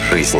жизнь.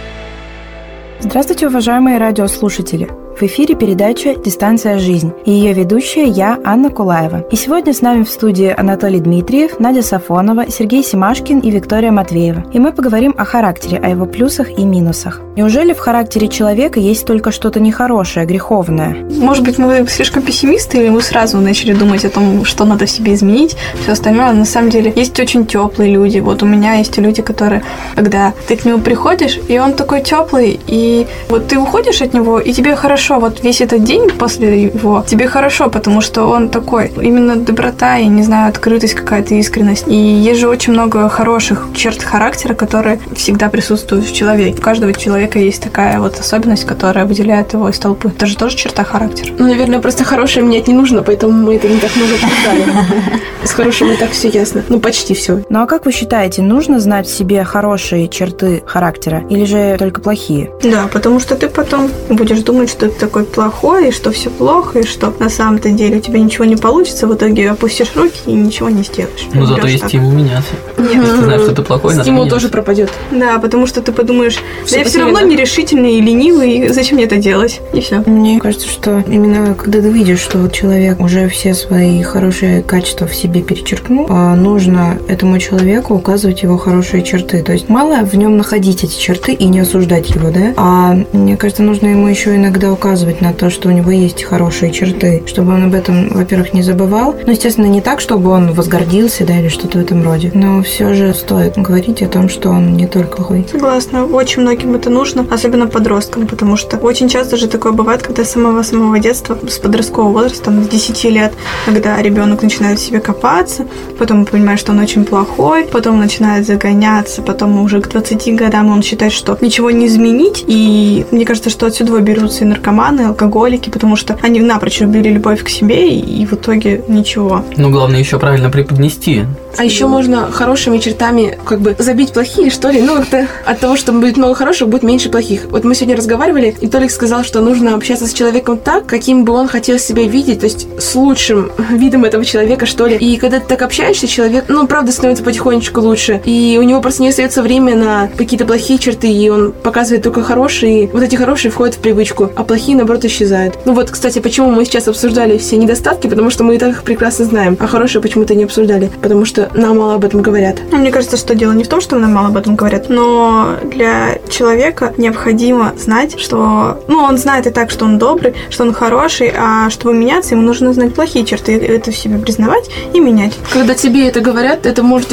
Здравствуйте, уважаемые радиослушатели! В эфире передача «Дистанция. Жизнь» и ее ведущая я, Анна Кулаева. И сегодня с нами в студии Анатолий Дмитриев, Надя Сафонова, Сергей Семашкин и Виктория Матвеева. И мы поговорим о характере, о его плюсах и минусах. Неужели в характере человека есть только что-то нехорошее, греховное? Может быть, мы слишком пессимисты, или мы сразу начали думать о том, что надо в себе изменить, все остальное. На самом деле есть очень теплые люди. Вот у меня есть люди, которые, когда ты к нему приходишь, и он такой теплый, и вот ты уходишь от него, и тебе хорошо. Вот весь этот день после его тебе хорошо, потому что он такой. Именно доброта и, не знаю, открытость какая-то, искренность. И есть же очень много хороших черт характера, которые всегда присутствуют в человеке. У каждого человека есть такая вот особенность, которая выделяет его из толпы. Это же тоже черта характера. Ну, наверное, просто хорошее менять не нужно, поэтому мы это не так много обсуждали. С хорошим и так все ясно. Ну, почти все. Ну, а как вы считаете, нужно знать в себе хорошие черты характера или же только плохие? Да, потому что ты потом будешь думать, что ты такой плохой, и что все плохо, и что на самом-то деле у тебя ничего не получится, в итоге опустишь руки и ничего не сделаешь. Ну, зато есть стимул меняться. Нет. Если ты знаешь, что ты плохой, надо стимул меняться. тоже пропадет. Да, потому что ты подумаешь, Все да я все равно нерешительный и ленивый, зачем мне это делать? И все. Мне кажется, что именно когда ты видишь, что вот человек уже все свои хорошие качества в себе перечеркнул, нужно этому человеку указывать его хорошие черты. То есть мало в нем находить эти черты и не осуждать его, да? А мне кажется, нужно ему еще иногда указывать на то, что у него есть хорошие черты, чтобы он об этом, во-первых, не забывал. Ну, естественно, не так, чтобы он возгордился, да, или что-то в этом роде. Но все же стоит говорить о том, что он не только плохой. Согласна. Очень многим это нужно, особенно подросткам, потому что очень часто же такое бывает, когда с самого детства, с подросткового возраста, там, с 10 лет, когда ребенок начинает в себе копаться, потом понимает, что он очень плохой, потом начинает загоняться, потом уже к 20 годам он считает, что ничего не изменить, и мне кажется, что отсюда берутся и наркоманы, и алкоголики, потому что они напрочь убили любовь к себе, и в итоге ничего. Ну, главное еще правильно преподнести. А еще можно хорошими чертами как бы забить плохие, что ли. Ну, как-то от того, что будет много хороших, будет меньше плохих. Вот мы сегодня разговаривали, и Толик сказал, что нужно общаться с человеком так, каким бы он хотел себя видеть, то есть с лучшим видом этого человека, что ли. И когда ты так общаешься, человек, ну, правда, становится потихонечку лучше. И у него просто не остается время на какие-то плохие черты, и он показывает только хорошие, и вот эти хорошие входят в привычку, а плохие, наоборот, исчезают. Ну вот, кстати, почему мы сейчас обсуждали все недостатки, потому что мы и так их прекрасно знаем, а хорошие почему-то не обсуждали, потому что нам мало об этом говорят. Мне кажется, что дело не в том, что нам мало об этом говорят, но для человека необходимо знать, что... Ну, он знает и так, что он добрый, что он хороший, а чтобы меняться, ему нужно знать плохие черты, это в себе признавать и менять. Когда тебе это говорят, это можешь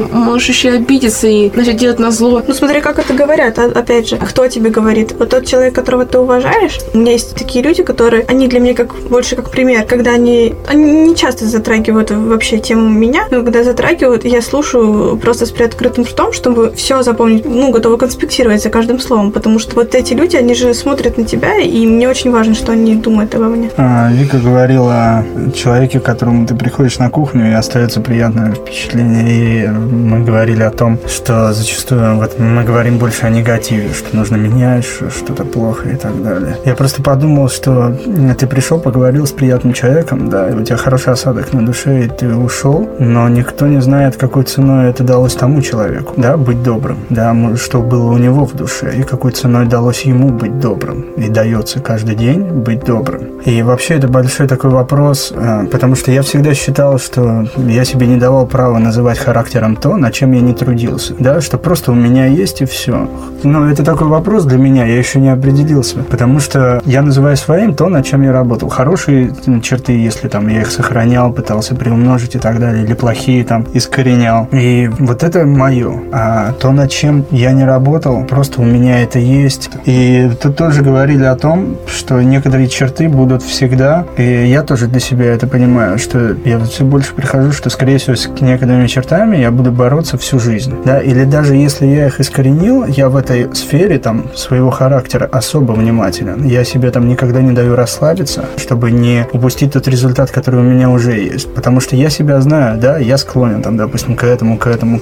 еще обидеться и начать делать назло. Ну, смотри, как это говорят. Опять же, кто тебе говорит? Вот тот человек, которого ты уважаешь. У меня есть такие люди, которые... Они для меня больше как пример. Когда они не часто затрагивают вообще тему меня, но когда затрагивают, я слушаю просто с приоткрытым ртом, чтобы все запомнить, ну, готова конспектировать за каждым словом, потому что вот эти люди, они же смотрят на тебя, и мне очень важно, что они думают обо мне. Вика говорила о человеке, к которому ты приходишь на кухню, и остается приятное впечатление. И мы говорили о том, что зачастую вот мы говорим больше о негативе, что нужно менять, что-то плохо и так далее. Я просто подумал, что ты пришел, поговорил с приятным человеком, да, и у тебя хороший осадок на душе, и ты ушел, но никто не знает, какой ценой это далось тому человеку, да, быть добрым, да, что было у него в душе, и какой ценой далось ему быть добрым, и дается каждый день быть добрым. И вообще это большой такой вопрос, потому что я всегда считал, что я себе не давал права называть характером то, над чем я не трудился, да, что просто у меня есть и все. Но это такой вопрос для меня, я еще не определился, потому что я называю своим то, над чем я работал. Хорошие черты, если там я их сохранял, пытался приумножить и так далее, или плохие там искоренял. И вот это мое. А то, над чем я не работал, просто у меня это есть. И тут тоже говорили о том, что некоторые черты будут всегда, и я тоже для себя это понимаю, что я вот все больше прихожу, что, скорее всего, с некоторыми чертами я буду бороться всю жизнь. Да? Или даже если я их искоренил, я в этой сфере там своего характера особо внимателен. Я себе там никогда не даю расслабиться, чтобы не упустить тот результат, который у меня уже есть. Потому что я себя знаю, да, я склонен склонен, там, допустим, к этому,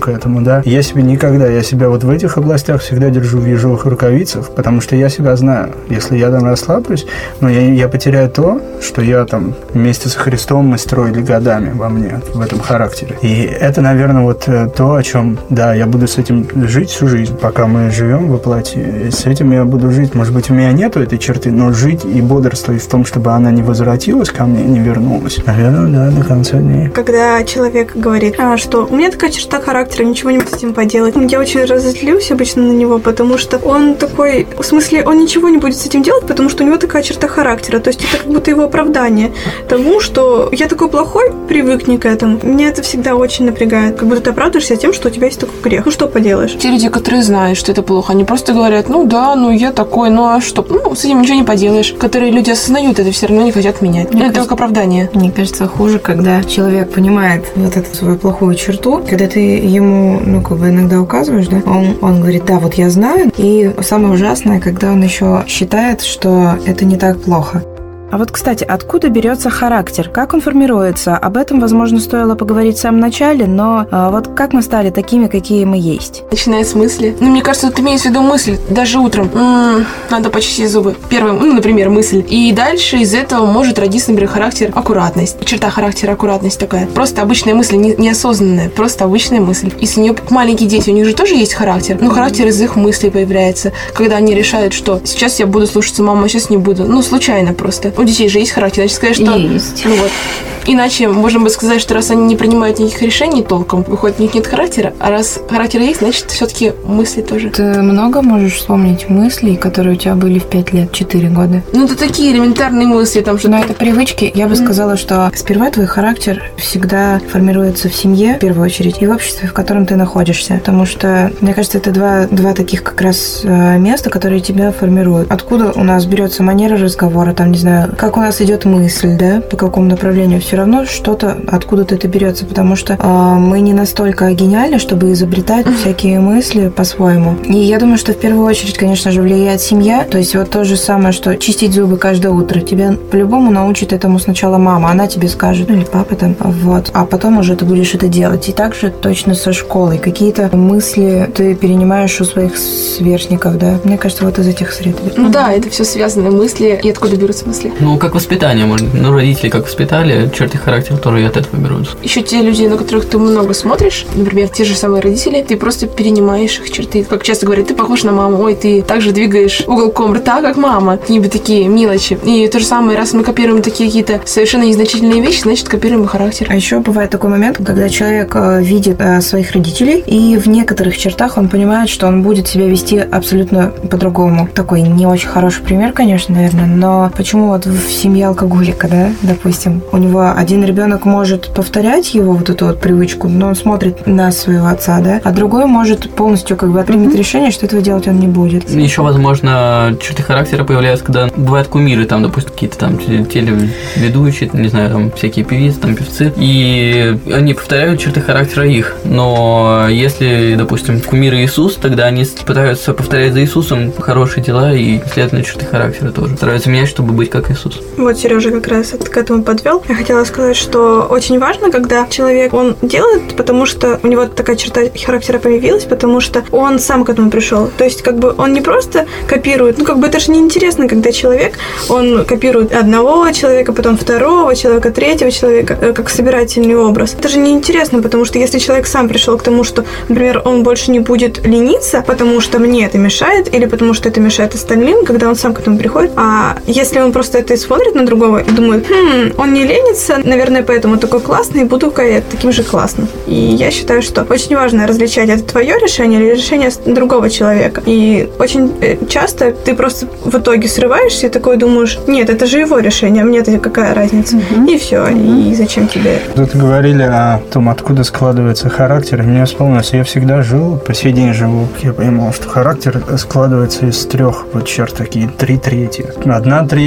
да. Я себя вот в этих областях всегда держу в ежовых рукавицах, потому что я себя знаю. Если я там расслаблюсь, но я потеряю то, что я там вместе со Христом мы строили годами во мне, в этом характере. И это, наверное, вот то, о чем, да, я буду с этим жить всю жизнь, пока мы живем во плоти. И с этим я буду жить. Может быть, у меня нету этой черты, но жить и бодрствовать в том, чтобы она не возвратилась ко мне, не вернулась. Наверное, да, до конца дней. Когда человек говорит, что у меня такая черта характера, ничего не могу с этим поделать, я очень разозлюсь обычно на него, потому что он такой, в смысле, он ничего не будет с этим делать, потому что у него такая черта характера. То есть это как будто его оправдание тому, что я такой плохой, привыкни к этому. Меня это всегда очень напрягает. Как будто ты оправдываешься тем, что у тебя есть такой грех. Ну что поделаешь? Те люди, которые знают, что это плохо, они просто говорят, я такой, а что? С этим ничего не поделаешь. Которые люди осознают это, все равно не хотят менять. Это только оправдание. Мне кажется, хуже, когда человек понимает вот эту свою плохую черту, когда ты ему, иногда указываешь, да, он говорит, да, вот я знаю, и самое ужасное, когда он еще считает, что это не так плохо. А вот, кстати, откуда берется характер? Как он формируется? Об этом, возможно, стоило поговорить в самом начале, но вот как мы стали такими, какие мы есть? Начиная с мысли. Мне кажется, ты имеешь в виду мысль, даже утром. Надо почистить зубы. Первая, например, мысль. И дальше из этого может родиться, например, характер, аккуратность. Черта характера, аккуратность такая. Просто обычная мысль, неосознанная. Просто обычная мысль. Если у нее маленькие дети, у них же тоже есть характер. Но характер из их мыслей появляется. Когда они решают, что сейчас я буду слушаться маму, а сейчас не буду. Случайно просто. У детей же есть характер, значит, сказать, что... Есть. Иначе можно бы сказать, что раз они не принимают никаких решений толком, выходит, у них нет характера, а раз характер есть, значит, все-таки мысли тоже. Ты много можешь вспомнить мыслей, которые у тебя были в 5 лет, 4 года? Это такие элементарные мысли, там что-то... Но это привычки. Я бы сказала, что сперва твой характер всегда формируется в семье, в первую очередь, и в обществе, в котором ты находишься. Потому что, мне кажется, это два таких как раз места, которые тебя формируют. Откуда у нас берется манера разговора, там, не знаю, как у нас идет мысль, да, по какому направлению. Все равно что-то откуда-то это берется, потому что мы не настолько гениальны, чтобы изобретать всякие мысли по-своему. И я думаю, что в первую очередь, конечно же, влияет семья. То есть вот то же самое, что чистить зубы каждое утро. Тебя по-любому научит этому сначала мама, она тебе скажет, или папа там, а потом уже ты будешь это делать. И также точно со школой. Какие-то мысли ты перенимаешь у своих сверстников, да. Мне кажется, вот из этих сред. Да, это все связанные мысли. И откуда берутся мысли? Как воспитание, родители как воспитали, черты характера тоже и от этого берутся. Еще те люди, на которых ты много смотришь, например, те же самые родители, ты просто перенимаешь их черты. Как часто говорят, ты похож на маму, ой, ты также двигаешь уголком рта, как мама. Какие-нибудь такие мелочи. И то же самое, раз мы копируем такие какие-то совершенно незначительные вещи, значит, копируем и характер. А еще бывает такой момент, когда человек видит своих родителей, и в некоторых чертах он понимает, что он будет себя вести абсолютно по-другому. Такой не очень хороший пример, конечно, наверное, но почему вот в семье алкоголика, да, допустим, у него один ребенок может повторять его вот эту вот привычку, но он смотрит на своего отца, да, а другой может полностью примет решение, что этого делать он не будет. Еще, возможно, черты характера появляются, когда бывают кумиры, там, допустим, какие-то там телеведущие, не знаю, там, всякие певицы, там, певцы, и они повторяют черты характера их, но если, допустим, кумир Иисус, тогда они пытаются повторять за Иисусом хорошие дела и, следовательно, черты характера тоже. Стараются менять, чтобы быть как Иисус. Вот Сережа как раз к этому подвел. Я хотела сказать, что очень важно, когда человек, он делает, потому что у него такая черта характера появилась, потому что он сам к этому пришел. То есть, он не просто копирует, это же неинтересно, когда человек, он копирует одного человека, потом второго человека, третьего человека, как собирательный образ. Это же неинтересно, потому что если человек сам пришел к тому, что, например, он больше не будет лениться, потому что мне это мешает, или потому что это мешает остальным, когда он сам к этому приходит. А если он просто это смотрит на другого и думает, он не ленится, наверное, поэтому такой классный, и буду таким же классным. И я считаю, что очень важно различать, это твое решение или решение другого человека. И очень часто ты просто в итоге срываешься и такой думаешь, нет, это же его решение, а мне-то какая разница? И все, и зачем тебе это? Тут говорили о том, откуда складывается характер, и мне вспомнилось, я всегда жил, по сей день живу, я понимал, что характер складывается из 3 черт, такие 3 трети. 1/3 –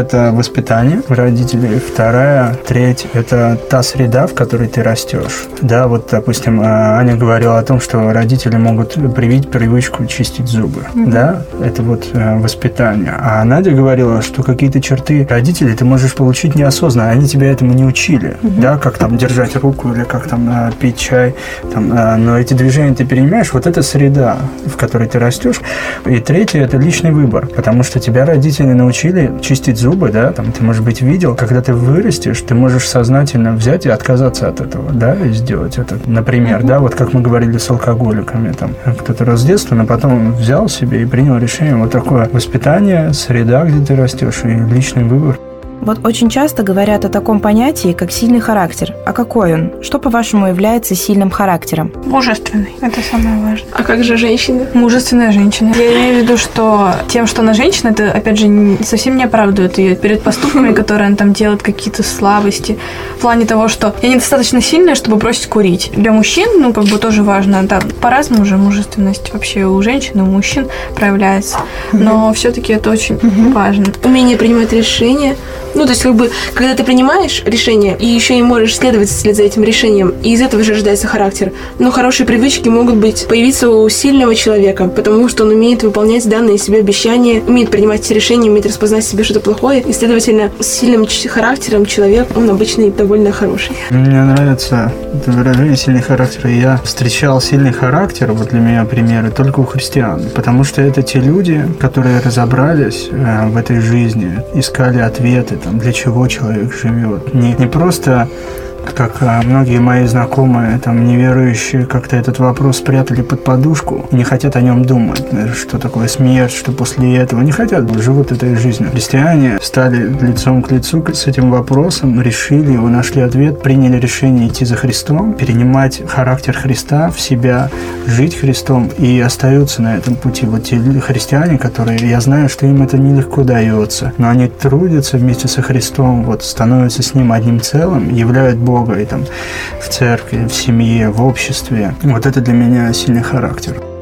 это воспитание родителей. Вторая, треть – это та среда, в которой ты растешь. Да, вот, допустим, Аня говорила о том, что родители могут привить привычку чистить зубы. Да, это вот воспитание. А Надя говорила, что какие-то черты родителей ты можешь получить неосознанно. Они тебя этому не учили. Да, как там держать руку или как там пить чай. Там, но эти движения ты перенимаешь. Вот это среда, в которой ты растешь. И третье – это личный выбор. Потому что тебя родители научили чистить зубы, да, там ты, может быть, видел, когда ты вырастешь, ты можешь сознательно взять и отказаться от этого, да, и сделать это. Например, да, вот как мы говорили с алкоголиками, там, кто-то рос с детства, но потом взял себе и принял решение. Вот такое воспитание, среда, где ты растешь, и личный выбор. Вот очень часто говорят о таком понятии, как сильный характер. А какой он? Что, по-вашему, является сильным характером? Мужественный. Это самое важное. А как же женщины? Мужественная женщина. Я имею в виду, что тем, что она женщина, это, опять же, совсем не оправдывает ее перед поступками, которые она там делает, какие-то слабости. В плане того, что я недостаточно сильная, чтобы бросить курить. Для мужчин, ну, как бы тоже важно. Да, по-разному же мужественность вообще у женщин и у мужчин проявляется. Но все-таки это очень важно. Умение принимать решения. Ну, то есть, как бы, когда ты принимаешь решение, и еще и можешь следовать вслед за этим решением, и из этого же рождается характер. Но хорошие привычки могут появиться у сильного человека, потому что он умеет выполнять данные себе обещания, умеет принимать эти решения, умеет распознать в себе что-то плохое, и, следовательно, с сильным характером человек, он обычно довольно хороший. Мне нравится это выражение «сильный характер». Я встречал сильный характер, вот для меня примеры, только у христиан, потому что это те люди, которые разобрались в этой жизни, искали ответы, там, для чего человек живет. Не просто, как многие мои знакомые, там, неверующие, как-то этот вопрос спрятали под подушку и не хотят о нем думать, что такое смерть, что после этого. Не хотят, живут этой жизнью. Христиане стали лицом к лицу с этим вопросом, решили его, нашли ответ, приняли решение идти за Христом, перенимать характер Христа в себя, жить Христом и остаются на этом пути. Вот те христиане, которые, я знаю, что им это нелегко дается, но они трудятся вместе со Христом, вот, становятся с Ним одним целым, являют Бога и там в церкви, в семье, в обществе. Вот это для меня сильный характер.